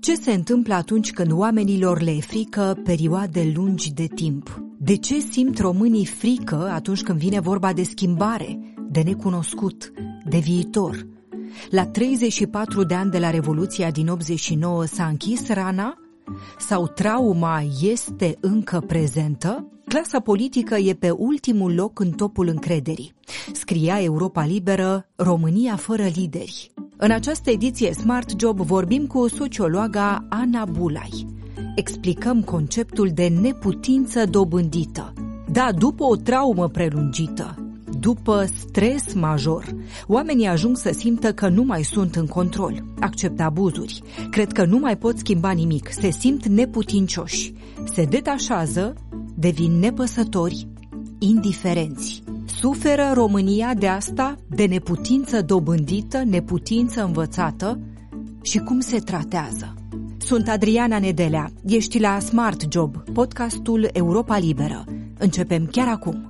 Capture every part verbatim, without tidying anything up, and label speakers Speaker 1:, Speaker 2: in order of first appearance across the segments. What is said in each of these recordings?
Speaker 1: Ce se întâmplă atunci când oamenilor le e frică perioade lungi de timp? De ce simt românii frică atunci când vine vorba de schimbare, de necunoscut, de viitor? La treizeci și patru de ani de la Revoluția din optzeci și nouă s-a închis rana? Sau trauma este încă prezentă? Clasa politică e pe ultimul loc în topul încrederii. Scria Europa Liberă, România fără lideri. În această ediție Smart Job vorbim cu sociologa Ana Bulai. Explicăm conceptul de neputință dobândită. Da, după o traumă prelungită, după stres major, oamenii ajung să simtă că nu mai sunt în control, acceptă abuzuri, cred că nu mai pot schimba nimic, se simt neputincioși, se detașează, devin nepăsători, indiferenți. Suferă România de asta, de neputință dobândită, neputință învățată? Și cum se tratează? Sunt Adriana Nedelea, ești la Smart Job, podcastul Europa Liberă. Începem chiar acum!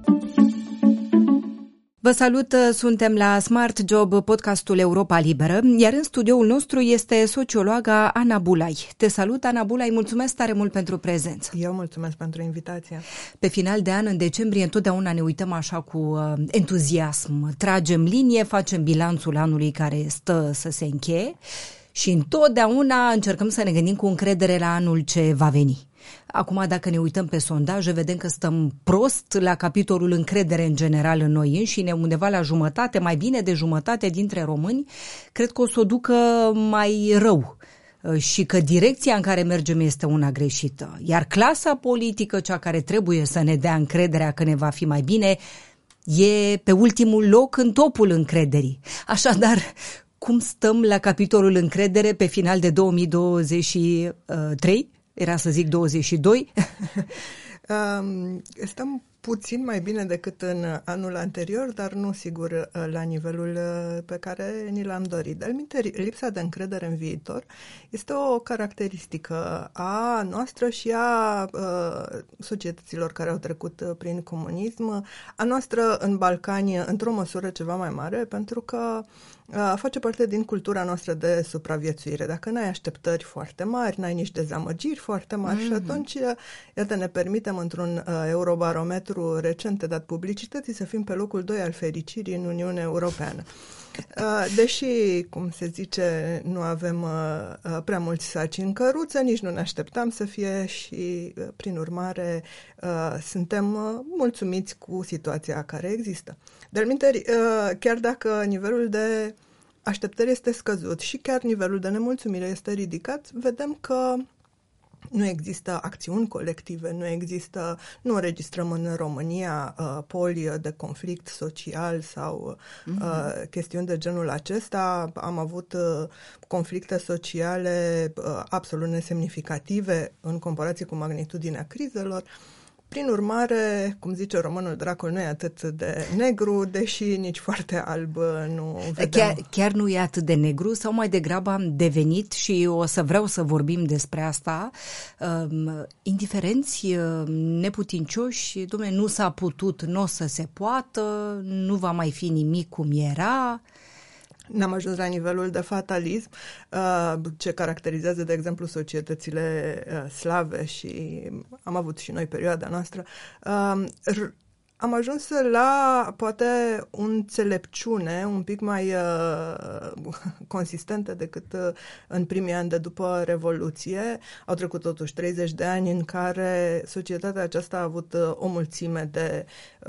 Speaker 1: Vă salut, suntem la Smart Job, podcastul Europa Liberă, iar în studioul nostru este sociologa Ana Bulai. Te salut, Ana Bulai, mulțumesc tare mult pentru prezență.
Speaker 2: Eu mulțumesc pentru invitație.
Speaker 1: Pe final de an, în decembrie, întotdeauna ne uităm așa cu entuziasm, tragem linie, facem bilanțul anului care stă să se încheie și întotdeauna încercăm să ne gândim cu încredere la anul ce va veni. Acum, dacă ne uităm pe sondaje, vedem că stăm prost la capitolul încredere în general în noi înșine, undeva la jumătate, mai bine de jumătate dintre români, cred că o să o ducă mai rău și că direcția în care mergem este una greșită. Iar clasa politică, cea care trebuie să ne dea încrederea că ne va fi mai bine, e pe ultimul loc în topul încrederii. Așadar, cum stăm la capitolul încredere pe final de două mii douăzeci și trei? Era să zic douăzeci și doi.
Speaker 2: Stăm puțin mai bine decât în anul anterior, dar nu sigur la nivelul pe care ni l-am dorit. De altminteri, lipsa de încredere în viitor este o caracteristică a noastră și a uh, societăților care au trecut prin comunism, a noastră în Balcani într-o măsură ceva mai mare, pentru că uh, face parte din cultura noastră de supraviețuire. Dacă n-ai așteptări foarte mari, n-ai nici dezamăgiri foarte mari, mm-hmm. și atunci, iată, ne permitem într-un uh, eurobarometru recent dat publicității să fim pe locul doi al fericirii în Uniunea Europeană. Deși, cum se zice, nu avem prea mulți saci în căruță, nici nu ne așteptam să fie și, prin urmare, suntem mulțumiți cu situația care există. De altminteri, chiar dacă nivelul de așteptări este scăzut și chiar nivelul de nemulțumire este ridicat, vedem că nu există acțiuni colective, nu există, nu înregistrăm în România uh, poli de conflict social sau uh, mm-hmm. chestiuni de genul acesta. Am avut uh, conflicte sociale uh, absolut nesemnificative în comparație cu magnitudinea crizelor. Prin urmare, cum zice românul, dracul nu e atât de negru, deși nici foarte alb nu vedem.
Speaker 1: Chiar, chiar nu e atât de negru, sau mai degrabă am devenit, și o să vreau să vorbim despre asta, um, indiferenți, neputincioși, dom'le, nu s-a putut, nu o să se poată, nu va mai fi nimic cum era.
Speaker 2: N-am ajuns la nivelul de fatalism, ce caracterizează, de exemplu, societățile slave și am avut și noi perioada noastră. Am ajuns la, poate, o înțelepciune un pic mai consistentă decât în primii ani de după Revoluție. Au trecut totuși treizeci de ani în care societatea aceasta a avut o mulțime de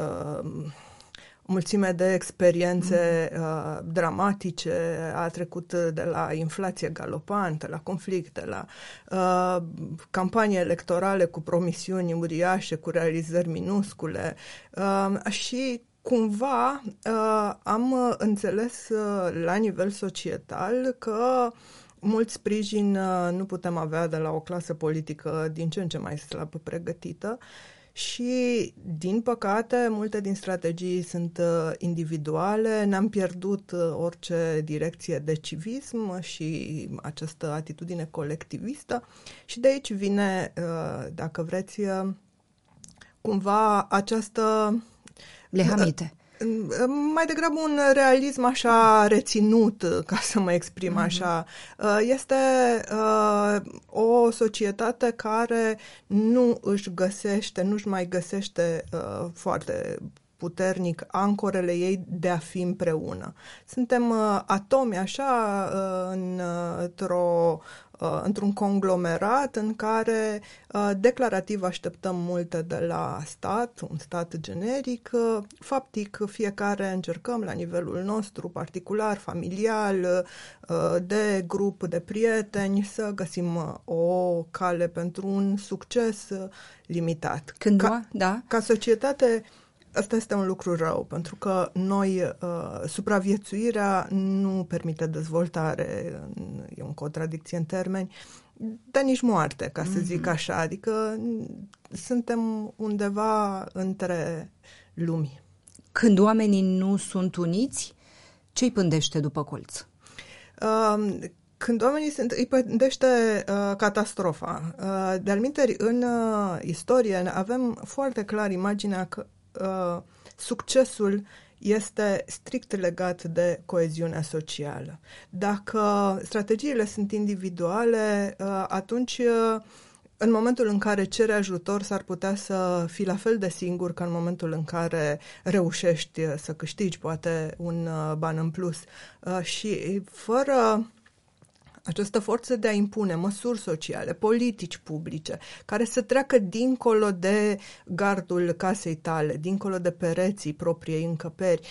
Speaker 2: mulțime de experiențe mm. uh, dramatice, a trecut de la inflație galopantă, la conflicte, la uh, campanii electorale cu promisiuni uriașe, cu realizări minuscule uh, și cumva uh, am înțeles uh, la nivel societal că mult sprijin uh, nu putem avea de la o clasă politică din ce în ce mai slab pregătită. Și, din păcate, multe din strategii sunt uh, individuale, ne-am pierdut uh, orice direcție de civism și această atitudine colectivistă și de aici vine, uh, dacă vreți, uh, cumva această
Speaker 1: lehamite.
Speaker 2: Mai degrabă un realism așa reținut, ca să mă exprim așa. Este o societate care nu își găsește, nu-și mai găsește foarte puternic ancorele ei de a fi împreună. Suntem atomi așa într-o într-un conglomerat în care uh, declarativ așteptăm multe de la stat, un stat generic. Uh, faptic, fiecare încercăm la nivelul nostru, particular, familial, uh, de grup, de prieteni, să găsim uh, o cale pentru un succes uh, limitat.
Speaker 1: Când
Speaker 2: ca,
Speaker 1: da?
Speaker 2: ca societate, asta este un lucru rău, pentru că noi, uh, supraviețuirea nu permite dezvoltare, e o contradicție în termeni, dar nici moarte, ca să zic așa, adică suntem undeva între lumi.
Speaker 1: Când oamenii nu sunt uniți, ce-i pândește după colț?
Speaker 2: Uh, Când oamenii sunt, îi pândește uh, catastrofa. Uh, de-al minteri, în uh, istorie avem foarte clar imaginea că Uh, succesul este strict legat de coeziunea socială. Dacă strategiile sunt individuale, uh, atunci uh, în momentul în care cere ajutor s-ar putea să fii la fel de singur ca în momentul în care reușești să câștigi poate un uh, ban în plus. Uh, și fără această forță de a impune măsuri sociale, politici publice, care să treacă dincolo de gardul casei tale, dincolo de pereții propriei încăperi,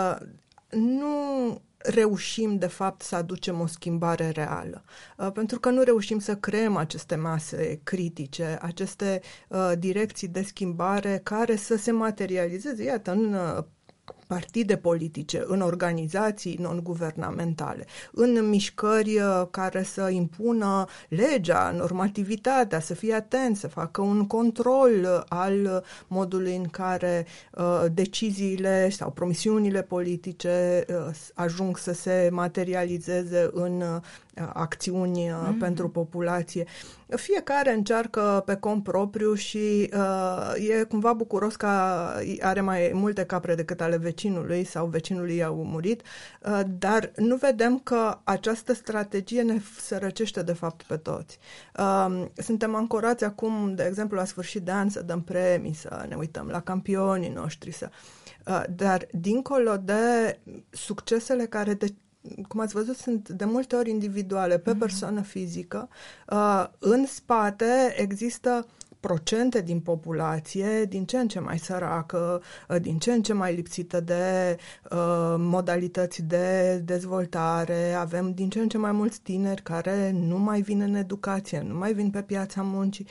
Speaker 2: nu reușim, de fapt, să aducem o schimbare reală. Pentru că nu reușim să creăm aceste mase critice, aceste direcții de schimbare care să se materializeze, iată, în partide politice, în organizații non-guvernamentale, în mișcări care să impună legea, normativitatea, să fie atent, să facă un control al modului în care uh, deciziile sau promisiunile politice uh, ajung să se materializeze în uh, acțiuni uh, mm-hmm. pentru populație. Fiecare încearcă pe cont propriu și uh, e cumva bucuros că are mai multe capre decât ale vecinului sau vecinului i-au murit, uh, dar nu vedem că această strategie ne sărăcește de fapt pe toți. Uh, suntem ancorați acum, de exemplu, la sfârșit de an să dăm premii, să ne uităm la campionii noștri, să, uh, dar dincolo de succesele care de cum ați văzut, sunt de multe ori individuale, pe persoană fizică. Uh, în spate există procente din populație din ce în ce mai săracă, uh, din ce în ce mai lipsită de uh, modalități de dezvoltare. Avem din ce în ce mai mulți tineri care nu mai vin în educație, nu mai vin pe piața muncii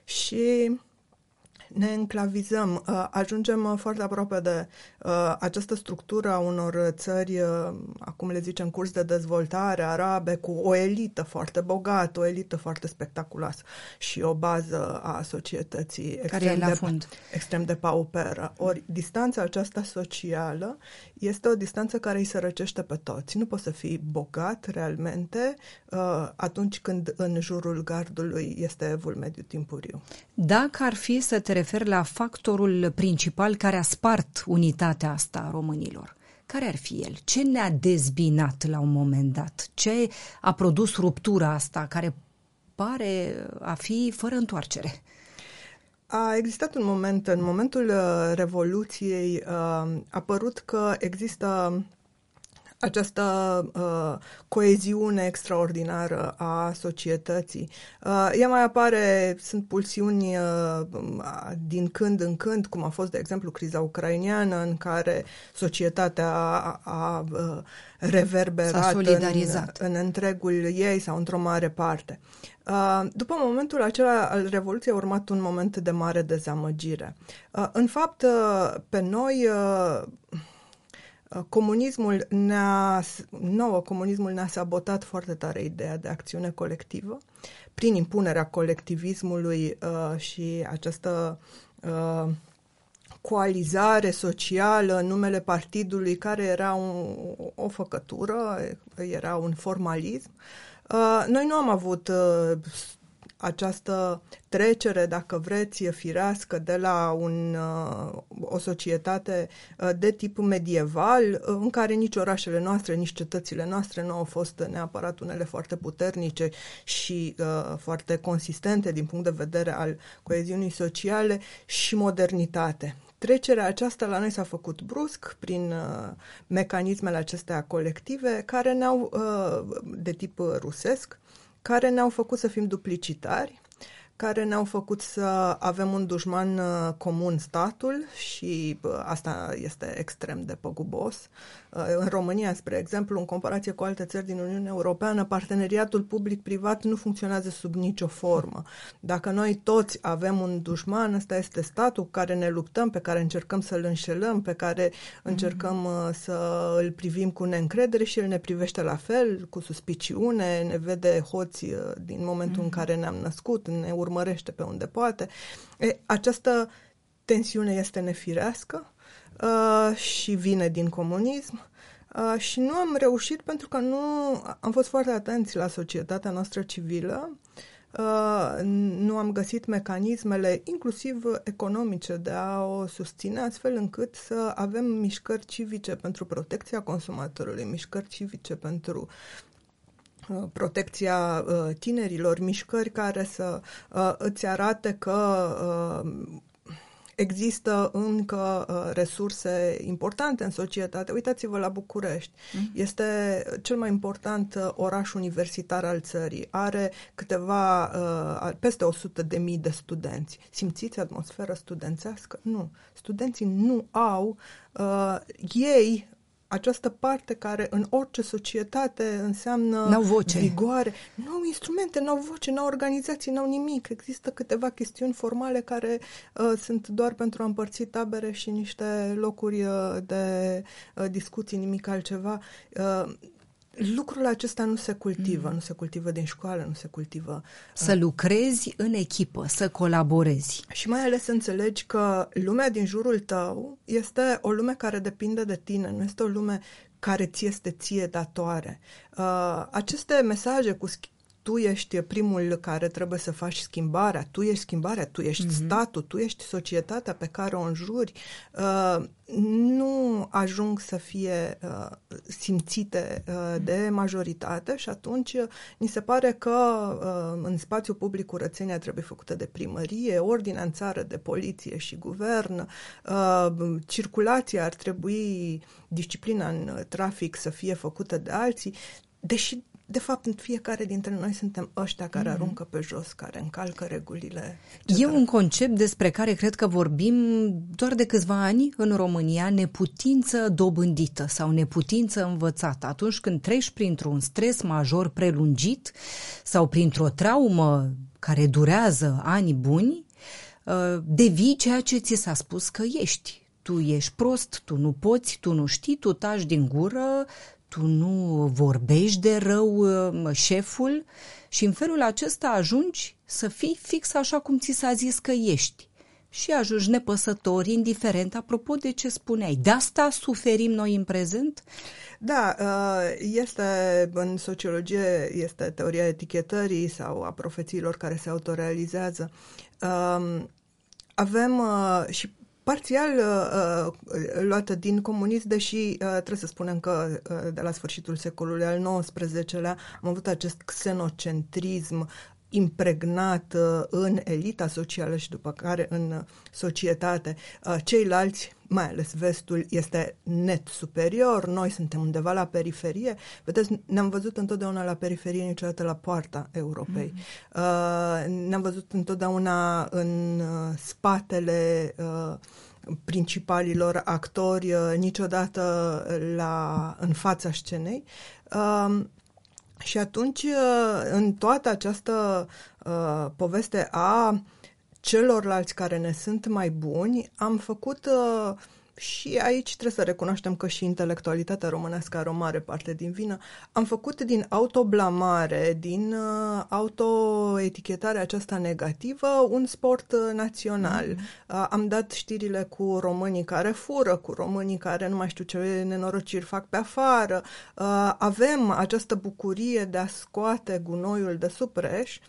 Speaker 2: și ne enclavizăm, ajungem foarte aproape de uh, această structură a unor țări, uh, acum le zicem curs de dezvoltare, arabe, cu o elită foarte bogată, o elită foarte spectaculoasă și o bază a societății extrem,
Speaker 1: la
Speaker 2: de,
Speaker 1: fund.
Speaker 2: extrem de pauperă. Ori distanța aceasta socială este o distanță care îi sărăcește pe toți. Nu poți să fii bogat realmente uh, atunci când în jurul gardului este evul mediu timpuriu.
Speaker 1: Dacă ar fi să te referi la factorul principal care a spart unitatea asta a românilor, care ar fi el? Ce ne-a dezbinat la un moment dat? Ce a produs ruptura asta care pare a fi fără întoarcere?
Speaker 2: A existat un moment, în momentul uh, Revoluției, uh, a părut că există această uh, coeziune extraordinară a societății. Uh, ea mai apare, sunt pulsiuni uh, din când în când, cum a fost, de exemplu, criza ucraineană, în care societatea a, a uh, reverberat în, în întregul ei sau într-o mare parte. Uh, după momentul acela al Revoluției a urmat un moment de mare dezamăgire. Uh, în fapt, uh, pe noi... Uh, Comunismul ne-a, nouă, comunismul ne-a sabotat foarte tare ideea de acțiune colectivă prin impunerea colectivismului uh, și această uh, coalizare socială în numele partidului care era un, o făcătură, era un formalism. Uh, noi nu am avut uh, această trecere, dacă vreți, firească de la un, uh, o societate uh, de tip medieval, uh, în care nici orașele noastre, nici cetățile noastre nu au fost neapărat unele foarte puternice și uh, foarte consistente din punct de vedere al coeziunii sociale, și modernitate. Trecerea aceasta la noi s-a făcut brusc prin uh, mecanismele acestea colective care ne-au, uh, de tip rusesc, care ne-au făcut să fim duplicitari, care ne-au făcut să avem un dușman uh, comun, statul, și uh, asta este extrem de păgubos. Uh, în România, spre exemplu, în comparație cu alte țări din Uniunea Europeană, parteneriatul public-privat nu funcționează sub nicio formă. Dacă noi toți avem un dușman, ăsta este statul cu care ne luptăm, pe care încercăm să-l înșelăm, pe care încercăm uh, să îl privim cu neîncredere, și el ne privește la fel, cu suspiciune, ne vede hoți uh, din momentul mm-hmm. în care ne-am născut, ne urmărește pe unde poate. E, această tensiune este nefirească uh, și vine din comunism uh, și nu am reușit pentru că nu am fost foarte atenți la societatea noastră civilă, uh, nu am găsit mecanismele, inclusiv economice, de a o susține, astfel încât să avem mișcări civice pentru protecția consumatorului, mișcări civice pentru protecția uh, tinerilor, mișcări care să uh, îți arate că uh, există încă uh, resurse importante în societate. Uitați-vă la București. Mm. Este cel mai important uh, oraș universitar al țării. Are câteva, uh, peste o sută de mii de studenți. Simțiți atmosferă studențească? Nu. Studenții nu au uh, ei această parte care în orice societate înseamnă
Speaker 1: n-au voce,
Speaker 2: vigoare. Nu au instrumente, n-au voce, n-au organizații, n-au nimic. Există câteva chestiuni formale care uh, sunt doar pentru a împărți tabere și niște locuri uh, de uh, discuții, nimic altceva. Uh, Lucrul acesta nu se cultivă, mm. nu se cultivă din școală, nu se cultivă.
Speaker 1: Să lucrezi în echipă, să colaborezi.
Speaker 2: Și mai ales să înțelegi că lumea din jurul tău este o lume care depinde de tine, nu este o lume care ți este ție datoare. Uh, aceste mesaje cu tu ești primul care trebuie să faci schimbarea, tu ești schimbarea, tu ești mm-hmm. statul, tu ești societatea pe care o înjuri, uh, nu ajung să fie uh, simțite uh, de majoritate și atunci uh, ni se pare că uh, în spațiu public curățenia trebuie făcută de primărie, ordinea în țară de poliție și guvern, uh, circulația ar trebui, disciplina în trafic să fie făcută de alții, deși de fapt, fiecare dintre noi suntem ăștia care aruncă pe jos, care încalcă regulile.
Speaker 1: E un concept despre care cred că vorbim doar de câțiva ani în România, neputință dobândită sau neputință învățată. Atunci când treci printr-un stres major prelungit sau printr-o traumă care durează ani buni, devii ceea ce ți s-a spus că ești. Tu ești prost, tu nu poți, tu nu știi, tu taci din gură, tu nu vorbești de rău șeful și în felul acesta ajungi să fii fix așa cum ți s-a zis că ești. Și ajungi nepăsător, indiferent, apropo de ce spuneai. De asta suferim noi în prezent?
Speaker 2: Da, este în sociologie, este teoria etichetării sau a profețiilor care se autorealizează. Avem și parțial uh, luată din comunism, deși uh, trebuie să spunem că uh, de la sfârșitul secolului al nouăsprezecelea am avut acest xenocentrism impregnat uh, în elita socială și după care în societate. Uh, ceilalți, mai ales vestul, este net superior, noi suntem undeva la periferie. Vedeți, ne-am văzut întotdeauna la periferie, niciodată la poarta Europei. Mm-hmm. Uh, ne-am văzut întotdeauna în uh, spatele uh, principalilor actori, uh, niciodată la, în fața scenei. Uh, și atunci, uh, în toată această uh, poveste a celorlalți care ne sunt mai buni, am făcut... Uh, și aici trebuie să recunoaștem că și intelectualitatea românească are o mare parte din vină. Am făcut din autoblamare, din uh, autoetichetarea aceasta negativă, un sport uh, național. Mm-hmm. Uh, am dat știrile cu românii care fură, cu românii care nu mai știu ce nenorociri fac pe afară. Uh, avem această bucurie de a scoate gunoiul de sub preș,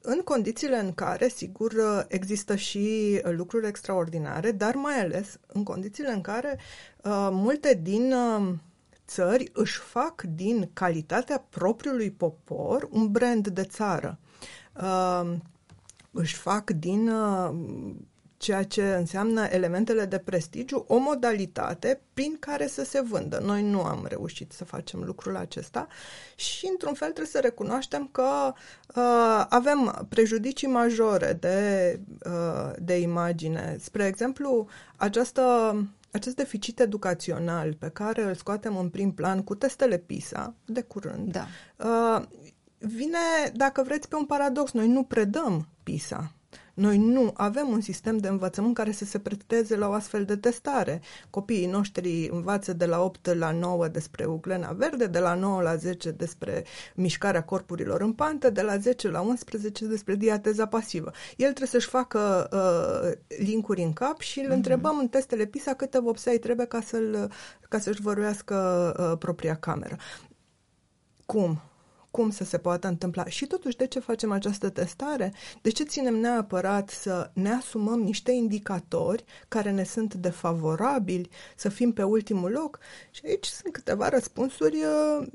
Speaker 2: în condițiile în care, sigur, există și lucruri extraordinare, dar mai ales în condițiile în care uh, multe din uh, țări își fac din calitatea propriului popor un brand de țară. Uh, își fac din uh, ceea ce înseamnă elementele de prestigiu o modalitate prin care să se vândă. Noi nu am reușit să facem lucrul acesta și, într-un fel, trebuie să recunoaștem că uh, avem prejudicii majore de, uh, de imagine. Spre exemplu, această... Acest deficit educațional pe care îl scoatem în prim plan cu testele PISA, de curând,
Speaker 1: da.
Speaker 2: uh, vine, dacă vreți, pe un paradox. Noi nu predăm PISA. Noi nu avem un sistem de învățământ care să se preteze la o astfel de testare. Copiii noștri învață de la opt la nouă despre uglena verde, de la nouă la zece despre mișcarea corpurilor în pantă, de la zece la unsprezece despre diateza pasivă. El trebuie să-și facă uh, linkuri în cap și îl mm-hmm. întrebăm în testele PISA câte vopsei trebuie ca, să-l, ca să-și văruiască uh, propria cameră. Cum? Cum să se poată întâmpla? Și totuși, de ce facem această testare? De ce ținem neapărat să ne asumăm niște indicatori care ne sunt defavorabili, să fim pe ultimul loc? Și aici sunt câteva răspunsuri uh,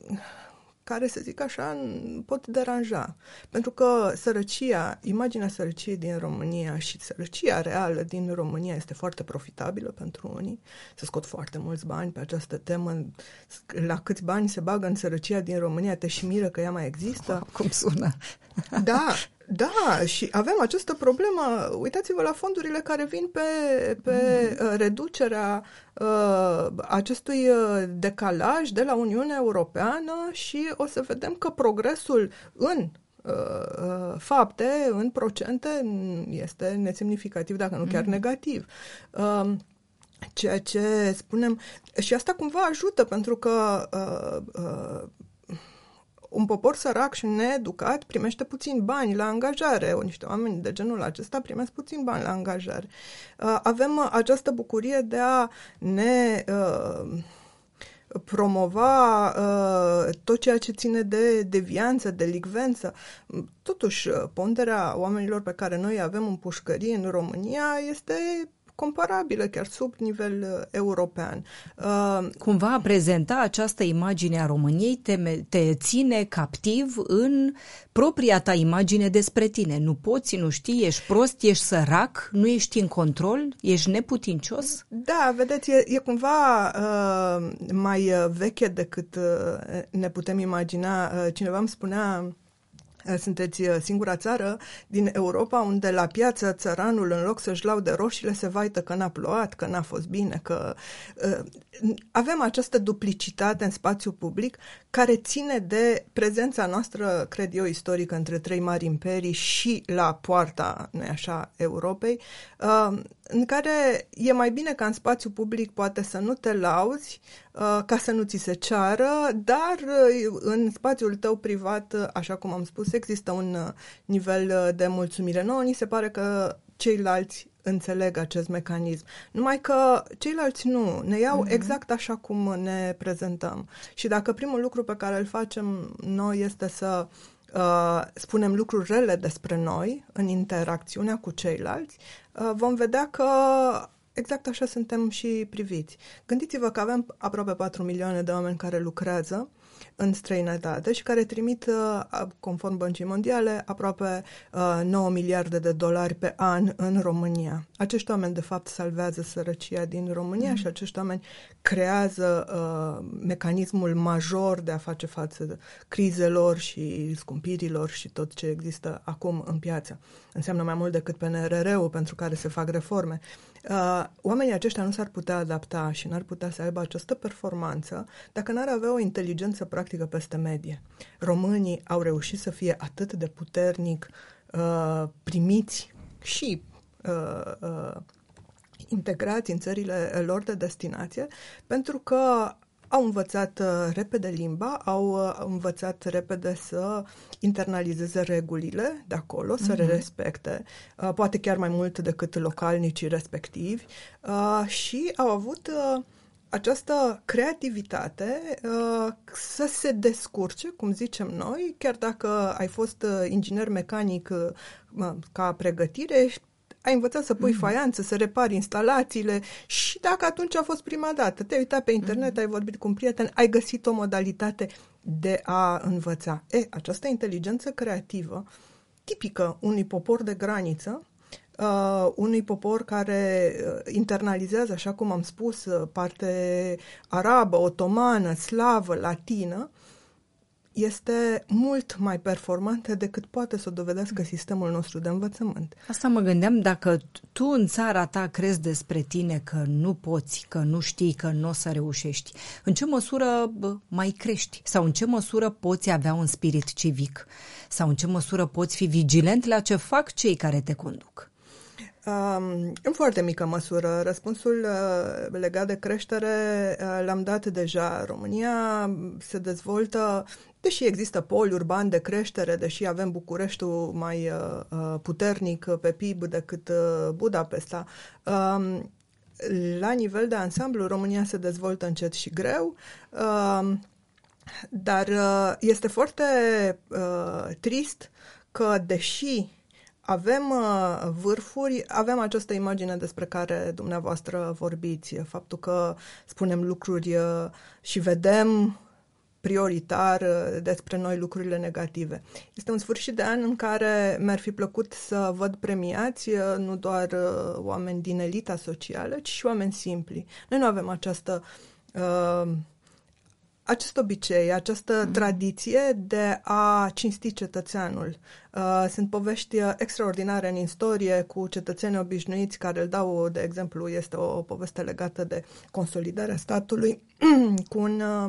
Speaker 2: care, să zic așa, pot deranja. Pentru că sărăcia, imaginea sărăciei din România și sărăcia reală din România este foarte profitabilă pentru unii. Se scot foarte mulți bani pe această temă. La câți bani se bagă în sărăcia din România, te și miră că ea mai există.
Speaker 1: Cum sună?
Speaker 2: Da, da, și avem această problemă. Uitați-vă la fondurile care vin pe, pe mm. reducerea uh, acestui decalaj de la Uniunea Europeană și o să vedem că progresul în uh, fapte, în procente, este nesemnificativ, dacă nu chiar mm. negativ. Uh, ceea ce spunem, și asta cumva ajută, pentru că uh, uh, un popor sărac și needucat primește puțin bani la angajare. Niște oameni de genul acesta primesc puțin bani la angajare. Avem această bucurie de a ne uh, promova uh, tot ceea ce ține de devianță, delicvență. Totuși, ponderea oamenilor pe care noi avem în pușcărie în România este comparabilă, chiar sub nivel uh, european.
Speaker 1: Uh, Cumva a prezenta această imagine a României te, te ține captiv în propria ta imagine despre tine. Nu poți, nu știi, ești prost, ești sărac, nu ești în control, ești neputincios?
Speaker 2: Da, vedeți, e, e cumva uh, mai veche decât uh, ne putem imagina. Uh, cineva îmi spunea: sunteți singura țară din Europa unde la piață țăranul, în loc să-și laude roșiile, se vaită că n-a plouat, că n-a fost bine, că uh, avem această duplicitate în spațiu public care ține de prezența noastră, cred eu, istorică între trei mari imperii și la poarta, nu-i așa, Europei, uh, în care e mai bine ca în spațiu public poate să nu te lauzi, uh, ca să nu ți se ceară, dar uh, în spațiul tău privat, uh, așa cum am spus, există un uh, nivel uh, de mulțumire. Nouă ni se pare că ceilalți înțeleg acest mecanism. Numai că ceilalți nu. Ne iau mm-hmm. exact așa cum ne prezentăm. Și dacă primul lucru pe care îl facem noi este să uh, spunem lucruri rele despre noi în interacțiunea cu ceilalți, uh, vom vedea că exact așa suntem și priviți. Gândiți-vă că avem aproape patru milioane de oameni care lucrează în străinătate și care trimit, conform Băncii Mondiale, aproape nouă miliarde de dolari pe an în România. Acești oameni, de fapt, salvează sărăcia din România mm. și acești oameni creează uh, mecanismul major de a face față crizelor și scumpirilor și tot ce există acum în piață. Înseamnă mai mult decât P N R R-ul pentru care se fac reforme. Uh, oamenii aceștia nu s-ar putea adapta și n-ar putea să aibă această performanță dacă n-ar avea o inteligență practică peste medie. Românii au reușit să fie atât de puternic uh, primiți și uh, uh, integrați în țările lor de destinație, pentru că au învățat uh, repede limba, au uh, învățat repede să internalizeze regulile de acolo, să mm-hmm. le respecte, uh, poate chiar mai mult decât localnicii respectivi, uh, și au avut uh, această creativitate uh, să se descurce, cum zicem noi, chiar dacă ai fost uh, inginer mecanic uh, ca pregătire, ai învățat să pui mm-hmm. faianță, să repari instalațiile și dacă atunci a fost prima dată, te-ai uitat pe internet, mm-hmm. ai vorbit cu un prieten, ai găsit o modalitate de a învăța. E, această inteligență creativă, tipică unui popor de graniță, Uh, unui popor care uh, internalizează, așa cum am spus, uh, parte arabă, otomană, slavă, latină, este mult mai performantă decât poate să o dovedească sistemul nostru de învățământ.
Speaker 1: Asta mă gândeam, dacă tu în țara ta crezi despre tine că nu poți, că nu știi, că nu o să reușești, în ce măsură bă, mai crești? Sau în ce măsură poți avea un spirit civic? Sau în ce măsură poți fi vigilent la ce fac cei care te conduc?
Speaker 2: Um, în foarte mică măsură. Răspunsul uh, legat de creștere uh, l-am dat deja. România se dezvoltă, deși există poli urbani de creștere, deși avem Bucureștiul mai uh, puternic pe P I B decât uh, Budapesta. Uh, la nivel de ansamblu, România se dezvoltă încet și greu, uh, dar uh, este foarte uh, trist că, deși avem uh, vârfuri, avem această imagine despre care dumneavoastră vorbiți, faptul că spunem lucruri uh, și vedem prioritar uh, despre noi lucrurile negative. Este un sfârșit de an în care mi-ar fi plăcut să văd premiați uh, nu doar uh, oameni din elita socială, ci și oameni simpli. Noi nu avem această uh, acest obicei, această mm. tradiție de a cinsti cetățeanul. Uh, sunt povești extraordinare în istorie cu cetățeni obișnuiți care îl dau, de exemplu, este o, o poveste legată de consolidarea statului cu un uh,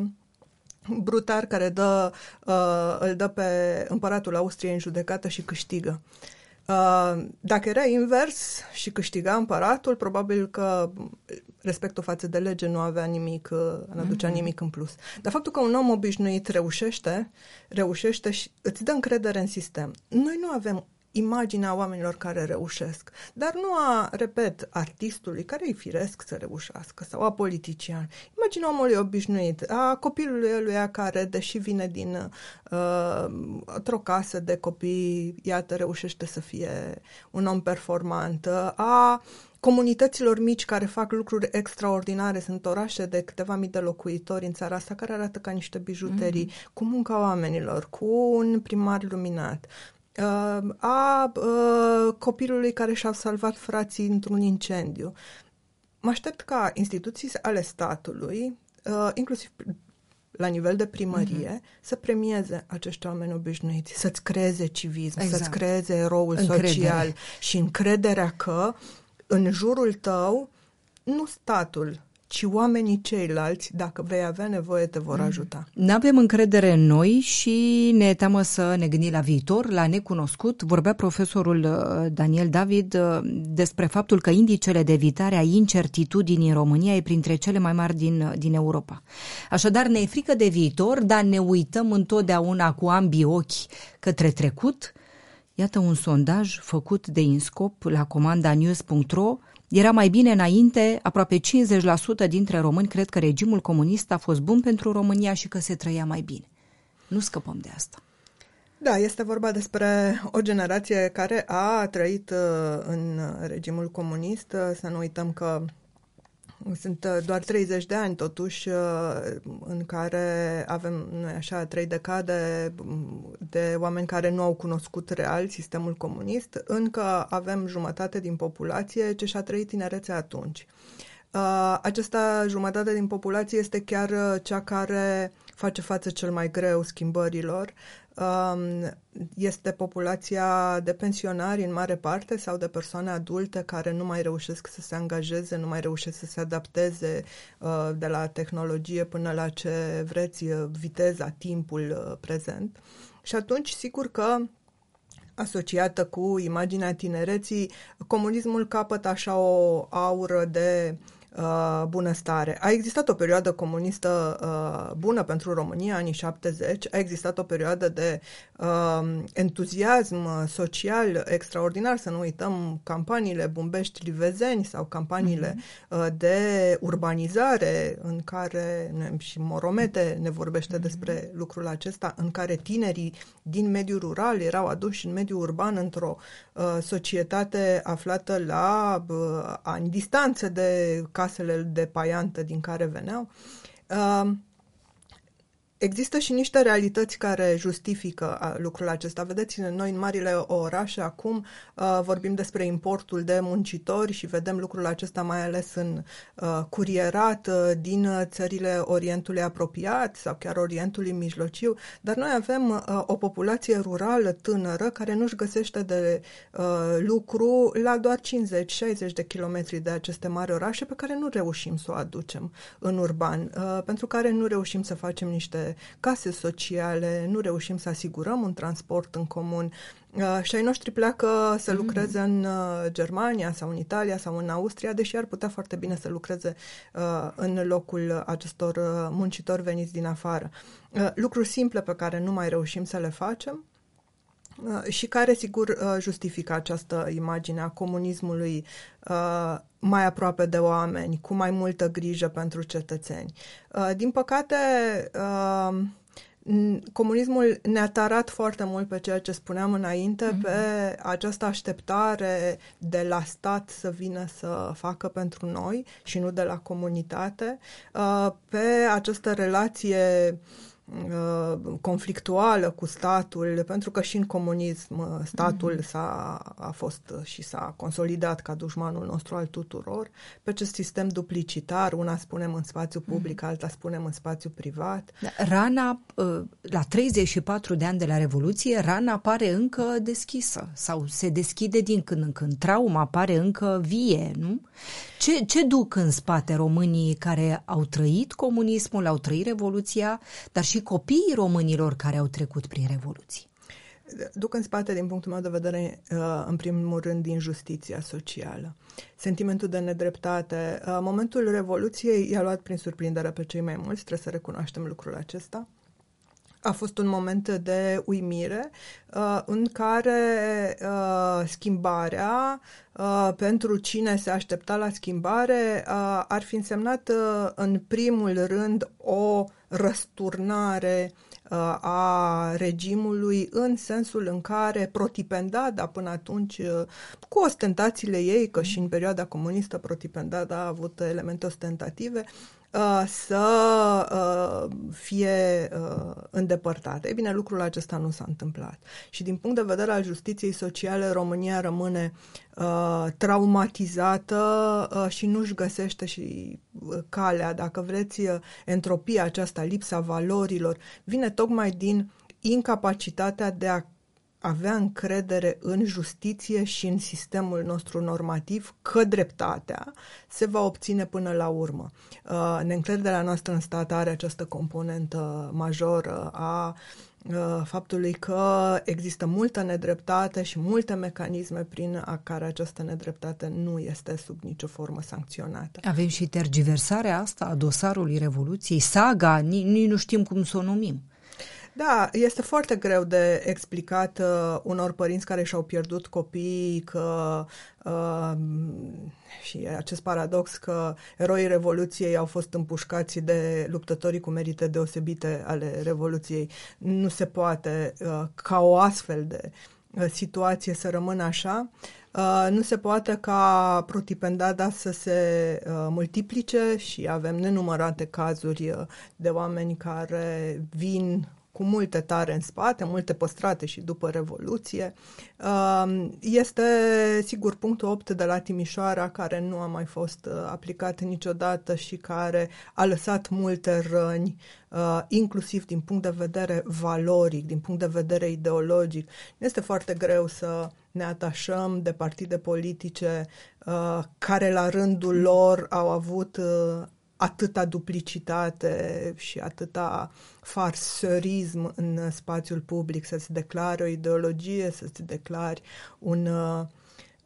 Speaker 2: brutar care dă, uh, îl dă pe împăratul Austriei în judecată și câștigă. Uh, dacă era invers și câștiga împăratul, probabil că respectul față de lege nu avea nimic, nu aducea mm-hmm. nimic în plus. Dar faptul că un om obișnuit reușește, reușește și îți dă încredere în sistem. Noi nu avem imaginea oamenilor care reușesc, dar nu a, repet, artistului care e firesc să reușească sau a politician. Imaginea omului obișnuit, a copilului eluia care, deși vine din uh, o casă de copii, iată, reușește să fie un om performant, a comunităților mici care fac lucruri extraordinare, sunt orașe de câteva mii de locuitori în țara asta care arată ca niște bijuterii, mm-hmm. cu munca oamenilor, cu un primar luminat, a uh, copilului care și-a salvat frații într-un incendiu. Mă aștept ca instituții ale statului, uh, inclusiv la nivel de primărie, mm-hmm. să premieze acești oameni obișnuiți, să-ți creeze civism, exact. Să-ți creeze eroul încredere. Social și încrederea că în jurul tău nu statul, ci oamenii ceilalți, dacă vei avea nevoie, te vor ajuta.
Speaker 1: N-avem încredere în noi și ne teamă să ne gândim la viitor, la necunoscut. Vorbea profesorul Daniel David despre faptul că indicele de evitare a incertitudinii în România e printre cele mai mari din, din Europa. Așadar, ne e frică de viitor, dar ne uităm întotdeauna cu ambii ochi către trecut. Iată un sondaj făcut de INSCOP la comanda news punct ro. Era mai bine înainte, aproape cincizeci la sută dintre români cred că regimul comunist a fost bun pentru România și că se trăia mai bine. Nu scăpăm de asta.
Speaker 2: Da, este vorba despre o generație care a trăit în regimul comunist. Să nu uităm că sunt doar treizeci de ani, totuși, în care avem, nu așa, trei decade de oameni care nu au cunoscut real sistemul comunist. Încă avem jumătate din populație ce și-a trăit tinerețea atunci. Această jumătate din populație este chiar cea care face față cel mai greu schimbărilor. Este populația de pensionari în mare parte sau de persoane adulte care nu mai reușesc să se angajeze, nu mai reușesc să se adapteze de la tehnologie până la ce vreți, viteza, timpul prezent. Și atunci, sigur că asociată cu imaginea tinereții, comunismul capătă așa o aură de uh, bunăstare. A existat o perioadă comunistă uh, bună pentru România, anii șaptezeci, a existat o perioadă de uh, entuziasm social extraordinar, să nu uităm campaniile Bumbești-Livezeni sau campaniile mm-hmm. uh, de urbanizare în care, și Moromete ne vorbește mm-hmm. despre lucrul acesta, în care tinerii din mediul rural erau aduși în mediul urban într-o uh, societate aflată la uh, ani distanță de casele de paiantă din care veneau. Uh, Există și niște realități care justifică lucrul acesta. Vedeți, noi în marile orașe acum uh, vorbim despre importul de muncitori și vedem lucrul acesta mai ales în uh, curierat uh, din țările Orientului apropiat sau chiar Orientului Mijlociu, dar noi avem uh, o populație rurală tânără care nu-și găsește de uh, lucru la doar cincizeci șaizeci de kilometri de aceste mari orașe pe care nu reușim să o aducem în urban, uh, pentru care nu reușim să facem niște case sociale, nu reușim să asigurăm un transport în comun uh, și ai noștri pleacă să lucreze în uh, Germania sau în Italia sau în Austria, deși ar putea foarte bine să lucreze uh, în locul acestor uh, muncitori veniți din afară. Uh, lucruri simple pe care nu mai reușim să le facem și care, sigur, justifică această imagine a comunismului mai aproape de oameni, cu mai multă grijă pentru cetățeni. Din păcate, comunismul ne-a tarat foarte mult pe ceea ce spuneam înainte, mm-hmm. pe această așteptare de la stat să vină să facă pentru noi și nu de la comunitate, pe această relație conflictuală cu statul, pentru că și în comunism statul s-a, a fost și s-a consolidat ca dușmanul nostru al tuturor, pe acest sistem duplicitar, una spunem în spațiu public, alta spunem în spațiu privat.
Speaker 1: Rana, la treizeci și patru de ani de la Revoluție, rana pare încă deschisă sau se deschide din când în când. Trauma pare încă vie, nu? Ce, ce duc în spate românii care au trăit comunismul, au trăit Revoluția, dar și copiii românilor care au trecut prin Revoluții?
Speaker 2: Duc în spate, din punctul meu de vedere, în primul rând, injustiția socială. Sentimentul de nedreptate. Momentul Revoluției i-a luat prin surprindere pe cei mai mulți, trebuie să recunoaștem lucrul acesta. A fost un moment de uimire uh, în care uh, schimbarea, uh, pentru cine se aștepta la schimbare, uh, ar fi însemnat uh, în primul rând o răsturnare uh, a regimului în sensul în care protipendada până atunci, uh, cu ostentațiile ei, că și în perioada comunistă protipendada a avut elemente ostentative, să fie îndepărtate. Ei bine, lucrul acesta nu s-a întâmplat. Și din punct de vedere al justiției sociale, România rămâne traumatizată și nu-și găsește și calea, dacă vreți, entropia aceasta, lipsa valorilor, vine tocmai din incapacitatea de a avea încredere în justiție și în sistemul nostru normativ că dreptatea se va obține până la urmă. Uh, neîncrederea noastră în stat are această componentă majoră a uh, faptului că există multă nedreptate și multe mecanisme prin a care această nedreptate nu este sub nicio formă sancționată.
Speaker 1: Avem și tergiversarea asta a dosarului Revoluției, saga, nici nu știm cum să o numim.
Speaker 2: Da, este foarte greu de explicat uh, unor părinți care și-au pierdut copiii că uh, și acest paradox că eroii Revoluției au fost împușcați de luptătorii cu merite deosebite ale Revoluției. Nu se poate uh, ca o astfel de uh, situație să rămână așa. Uh, nu se poate ca protipendada să se uh, multiplice și avem nenumărate cazuri uh, de oameni care vin cu multe tare în spate, multe păstrate și după Revoluție. Este, sigur, punctul opt de la Timișoara, care nu a mai fost aplicat niciodată și care a lăsat multe răni, inclusiv din punct de vedere valoric, din punct de vedere ideologic. Este foarte greu să ne atașăm de partide politice care la rândul lor au avut atâta duplicitate și atâta farserism în spațiul public, să se declare o ideologie, să se declare un uh,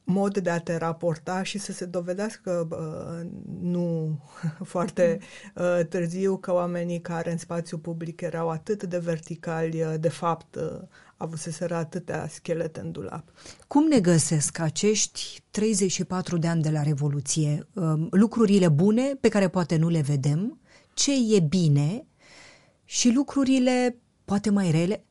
Speaker 2: mod de a te raporta și să se dovedească uh, nu foarte uh, târziu că oamenii care în spațiu public erau atât de verticali, uh, de fapt uh, avuseseră atâtea schelete în dulap.
Speaker 1: Cum ne găsesc acești treizeci și patru de ani de la Revoluție? Uh, lucrurile bune pe care poate nu le vedem, ce e bine și lucrurile poate mai rele?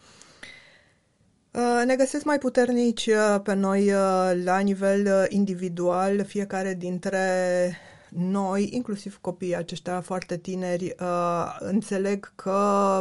Speaker 2: Ne găsesc mai puternici pe noi la nivel individual, fiecare dintre noi, inclusiv copiii aceștia foarte tineri, înțeleg că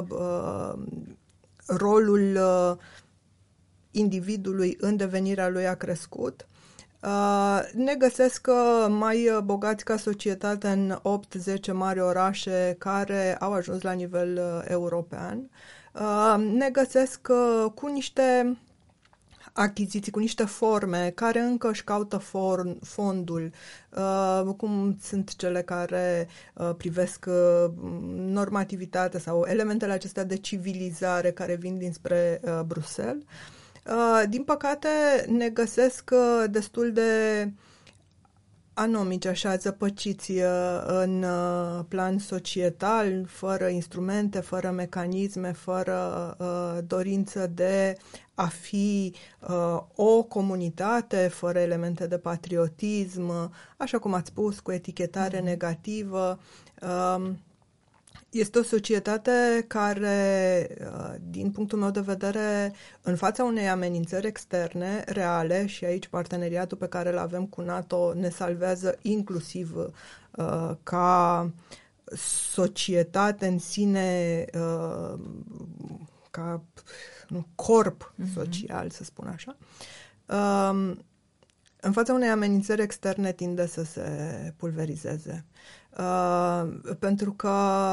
Speaker 2: rolul individului în devenirea lui a crescut. Ne găsesc mai bogați ca societate în opt zece mari orașe care au ajuns la nivel european. Ne găsesc cu niște achiziții, cu niște forme care încă își caută for, fondul, cum sunt cele care privesc normativitatea sau elementele acestea de civilizare care vin dinspre Bruxelles. Din păcate ne găsesc destul de anomici, așa, zăpăciți în plan societal, fără instrumente, fără mecanisme, fără uh, dorință de a fi uh, o comunitate, fără elemente de patriotism, așa cum ați spus, cu etichetare mm. negativă. Uh, Este o societate care, din punctul meu de vedere, în fața unei amenințări externe, reale, și aici parteneriatul pe care îl avem cu NATO ne salvează inclusiv uh, ca societate în sine, uh, ca un corp mm-hmm. social, să spun așa. Uh, în fața unei amenințări externe tinde să se pulverizeze. Uh, pentru că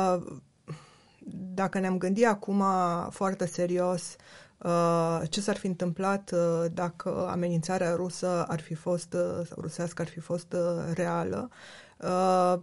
Speaker 2: dacă ne-am gândit acum foarte serios uh, ce s-ar fi întâmplat uh, dacă amenințarea rusă ar fi fost, uh, sau rusească ar fi fost uh, reală, uh,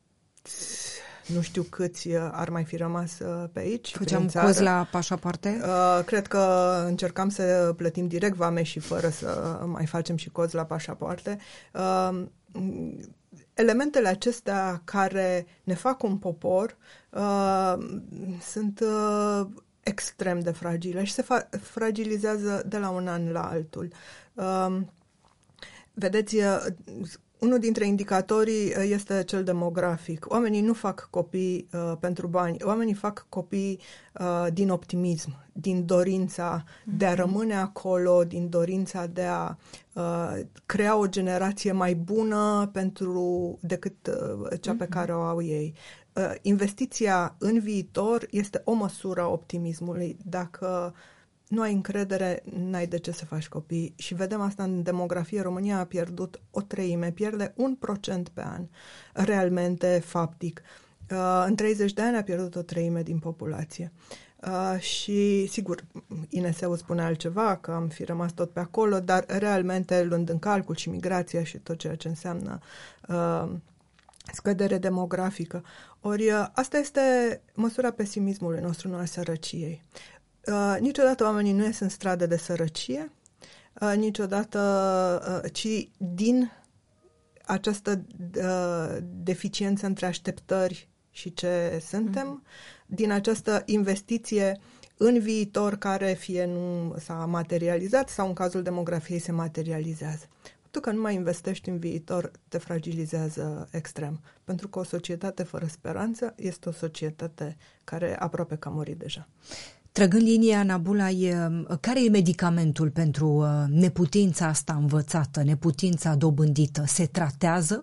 Speaker 2: nu știu câți ar mai fi rămas uh, pe aici.
Speaker 1: Făceam cozi la pașapoarte?
Speaker 2: Uh, cred că încercam să plătim direct vame și fără să mai facem și cozi la pașapoarte. Uh, Elementele acestea care ne fac un popor uh, sunt uh, extrem de fragile și se fa- fragilizează de la un an la altul. Uh, vedeți, uh, unul dintre indicatorii este cel demografic. Oamenii nu fac copii uh, pentru bani, oamenii fac copii uh, din optimism, din dorința mm-hmm. de a rămâne acolo, din dorința de a uh, crea o generație mai bună pentru decât uh, cea mm-hmm. pe care o au ei. Uh, investiția în viitor este o măsură a optimismului. Dacă nu ai încredere, n-ai de ce să faci copii. Și vedem asta în demografie. România a pierdut o treime, pierde un procent pe an, realmente, faptic. Uh, în treizeci de ani a pierdut o treime din populație. Uh, și, sigur, I N S-ul spune altceva, că am fi rămas tot pe acolo, dar realmente, luând în calcul și migrația și tot ceea ce înseamnă uh, scădere demografică. Ori uh, asta este măsura pesimismului nostru, nu a sărăciei. Uh, niciodată oamenii nu ies în stradă de sărăcie, uh, niciodată, uh, ci din această uh, deficiență între așteptări și ce suntem, mm. din această investiție în viitor care fie nu s-a materializat sau în cazul demografiei se materializează. Faptul că nu mai investești în viitor te fragilizează extrem, pentru că o societate fără speranță este o societate care aproape că a murit deja.
Speaker 1: Trăgând linia, Nabulai, care e medicamentul pentru neputința asta învățată, neputința dobândită? Se tratează?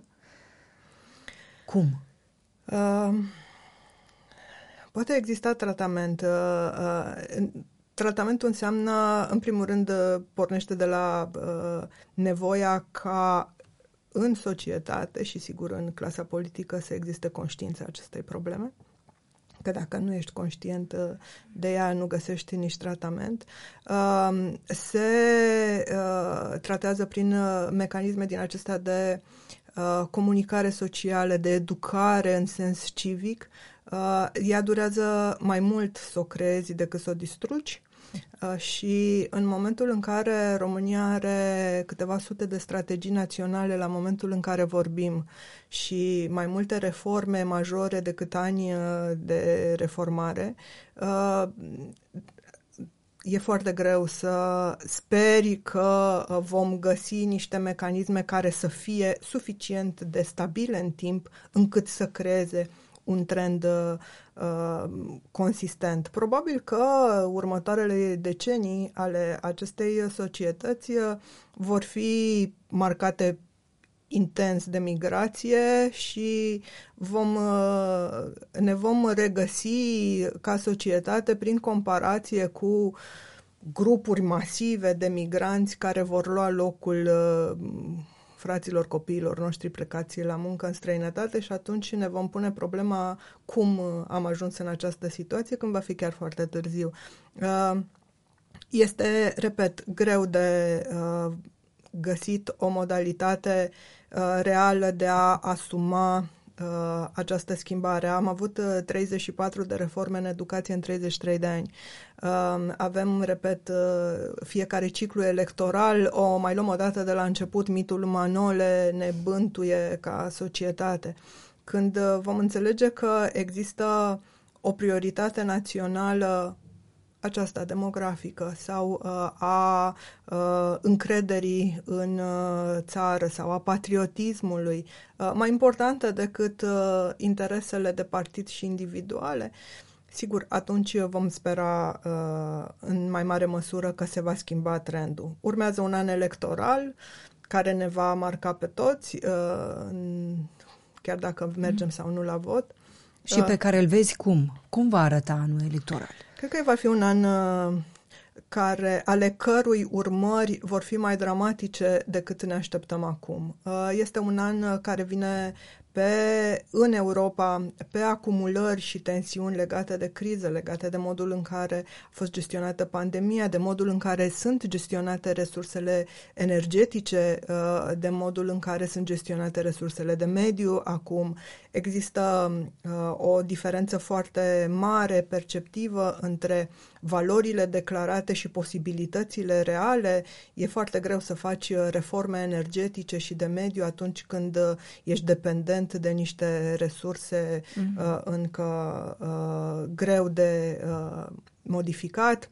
Speaker 1: Cum?
Speaker 2: Uh, poate exista tratament. Uh, uh, tratamentul înseamnă, în primul rând, pornește de la uh, nevoia ca în societate și, sigur, în clasa politică să existe conștiința acestei probleme. Că dacă nu ești conștient de ea, nu găsești nici tratament. Se tratează prin mecanisme din acestea de comunicare socială, de educare în sens civic. Ea durează mai mult să o creezi decât să o distrugi. Și în momentul în care România are câteva sute de strategii naționale, la momentul în care vorbim, și mai multe reforme majore decât ani de reformare, e foarte greu să speri că vom găsi niște mecanisme care să fie suficient de stabile în timp încât să creeze un trend uh, consistent. Probabil că următoarele decenii ale acestei societăți vor fi marcate intens de migrație și vom, ne vom regăsi ca societate prin comparație cu grupuri masive de migranți care vor lua locul fraților, copiilor noștri plecați la muncă în străinătate, și atunci ne vom pune problema cum am ajuns în această situație, când va fi chiar foarte târziu. Este, repet, greu de găsit o modalitate uh, reală de a asuma uh, această schimbare. Am avut uh, treizeci și patru de reforme în educație în treizeci și trei de ani. Uh, avem, repet, uh, fiecare ciclu electoral, o mai luăm o dată de la început, mitul Manole ne bântuie ca societate. Când uh, vom înțelege că există o prioritate națională, aceasta demografică, sau uh, a uh, încrederii în uh, țară sau a patriotismului, uh, mai importantă decât uh, interesele de partid și individuale, sigur, atunci vom spera uh, în mai mare măsură că se va schimba trendul. Urmează un an electoral care ne va marca pe toți, uh, chiar dacă mergem sau nu la vot.
Speaker 1: Și pe care îl vezi cum? Cum va arăta anul electoral?
Speaker 2: Cred că va fi un an uh, care, ale cărui urmări vor fi mai dramatice decât ne așteptăm acum. Uh, este un an care vine pe, în Europa pe acumulări și tensiuni legate de criză, legate de modul în care a fost gestionată pandemia, de modul în care sunt gestionate resursele energetice, uh, de modul în care sunt gestionate resursele de mediu acum. Există uh, o diferență foarte mare, perceptivă, între valorile declarate și posibilitățile reale. E foarte greu să faci reforme energetice și de mediu atunci când uh, ești dependent de niște resurse mm-hmm. uh, încă uh, greu de uh, modificat.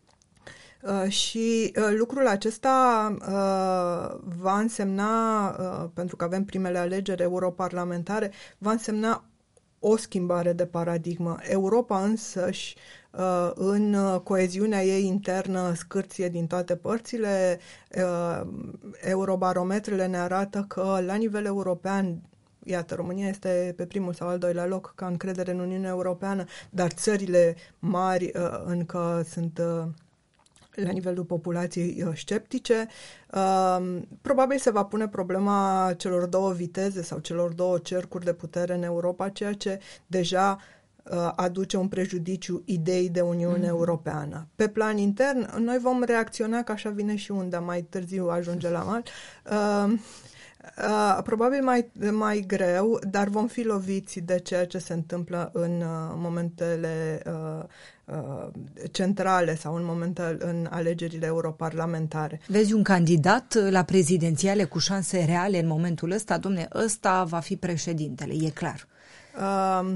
Speaker 2: Uh, și uh, lucrul acesta uh, va însemna, uh, pentru că avem primele alegeri europarlamentare, va însemna o schimbare de paradigmă. Europa însăși, uh, în coeziunea ei internă, scârție din toate părțile. Uh, Eurobarometrele ne arată că la nivel european, iată, România este pe primul sau al doilea loc ca încredere în Uniunea Europeană, dar țările mari uh, încă sunt uh, la nivelul populației uh, sceptice. Uh, probabil se va pune problema celor două viteze sau celor două cercuri de putere în Europa, ceea ce deja uh, aduce un prejudiciu ideii de Uniune mm. Europeană. Pe plan intern, noi vom reacționa că așa vine și unda, mai târziu ajunge la mal. Uh, Uh, probabil mai, mai greu, dar vom fi loviți de ceea ce se întâmplă în uh, momentele uh, uh, centrale sau în momentele, în alegerile europarlamentare.
Speaker 1: Vezi un candidat la prezidențiale cu șanse reale în momentul ăsta? Dom'le, ăsta va fi președintele, e clar.
Speaker 2: Uh,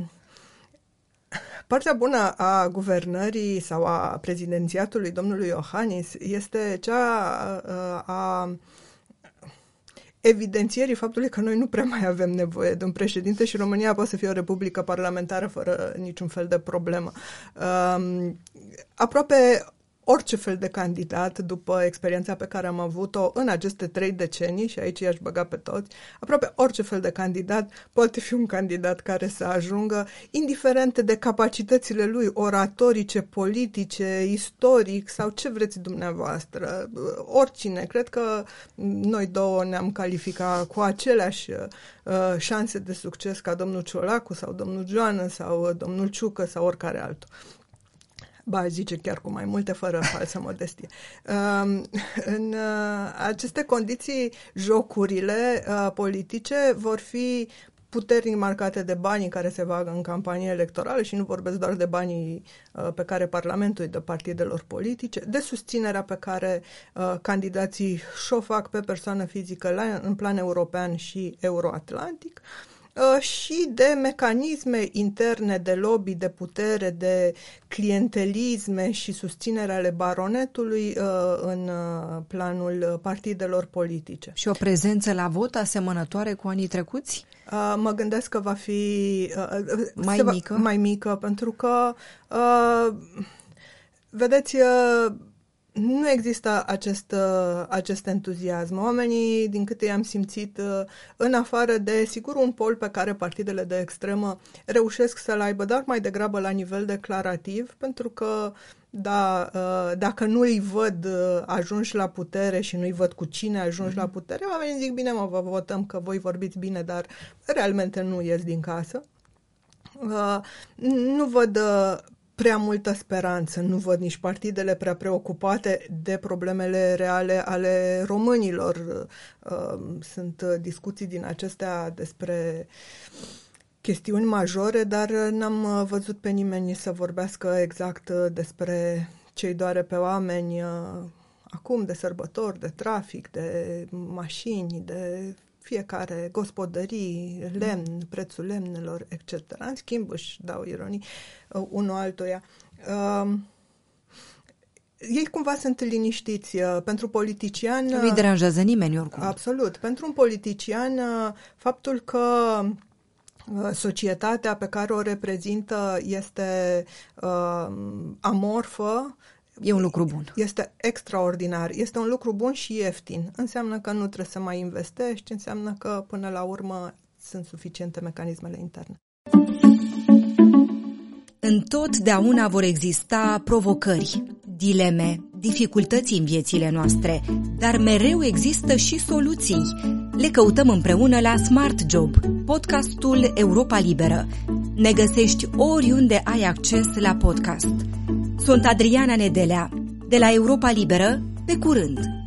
Speaker 2: Partea bună a guvernării sau a prezidențiatului domnului Iohannis este cea uh, a evidențierii faptului că noi nu prea mai avem nevoie de un președinte și România poate să fie o republică parlamentară fără niciun fel de problemă. Um, aproape orice fel de candidat, după experiența pe care am avut-o în aceste trei decenii, și aici i-aș băga pe toți, aproape orice fel de candidat poate fi un candidat care să ajungă, indiferent de capacitățile lui oratorice, politice, istoric sau ce vreți dumneavoastră. Oricine. Cred că noi două ne-am calificat cu aceleași uh, șanse de succes ca domnul Ciolacu sau domnul Joană sau domnul Ciucă sau oricare altul. Ba, zice chiar cu mai multe, fără falsă modestie. Uh, în uh, aceste condiții, jocurile uh, politice vor fi puternic marcate de banii care se vagă în campanie electorală și nu vorbesc doar de banii uh, pe care Parlamentul îi dă partidelor politice, de susținerea pe care uh, candidații și-o fac pe persoană fizică la, în plan european și euroatlantic, uh, și de mecanisme interne de lobby, de putere, de clientelisme și susținere ale baronetului uh, în uh, planul partidelor politice.
Speaker 1: Și o prezență la vot asemănătoare cu anii trecuți?
Speaker 2: Uh, mă gândesc că va fi uh,
Speaker 1: mai
Speaker 2: va,
Speaker 1: mică?
Speaker 2: Mai mică, pentru că, uh, vedeți, uh, nu există acest, uh, acest entuziasm. Oamenii, din câte i-am simțit, uh, în afară de, sigur, un pol pe care partidele de extremă reușesc să-l aibă, dar mai degrabă la nivel declarativ, pentru că da, dacă nu îi văd ajunși la putere și nu îi văd cu cine ajungi la putere, oamenii zic, bine mă, vă votăm că voi vorbiți bine, dar realmente nu ies din casă. Nu văd prea multă speranță, nu văd nici partidele prea preocupate de problemele reale ale românilor. Sunt discuții din acestea despre chestiuni majore, dar n-am văzut pe nimeni să vorbească exact despre ce-i doare pe oameni acum, de sărbători, de trafic, de mașini, de fiecare gospodării, lemn, prețul lemnelor, et cetera. În schimb, își dau ironii unul altuia. Uh, ei cumva sunt liniștiți. Pentru politician...
Speaker 1: Nu-i deranjează nimeni oricum.
Speaker 2: Absolut. Pentru un politician, faptul că societatea pe care o reprezintă este uh, amorfă,
Speaker 1: e un lucru bun.
Speaker 2: Este extraordinar. Este un lucru bun și ieftin. Înseamnă că nu trebuie să mai investești, înseamnă că până la urmă sunt suficiente mecanismele interne.
Speaker 1: Întotdeauna vor exista provocări, dileme, dificultăți în viețile noastre, dar mereu există și soluții. Le căutăm împreună la Smart Job, podcastul Europa Liberă. Ne găsești oriunde ai acces la podcast. Sunt Adriana Nedelea, de la Europa Liberă, pe curând!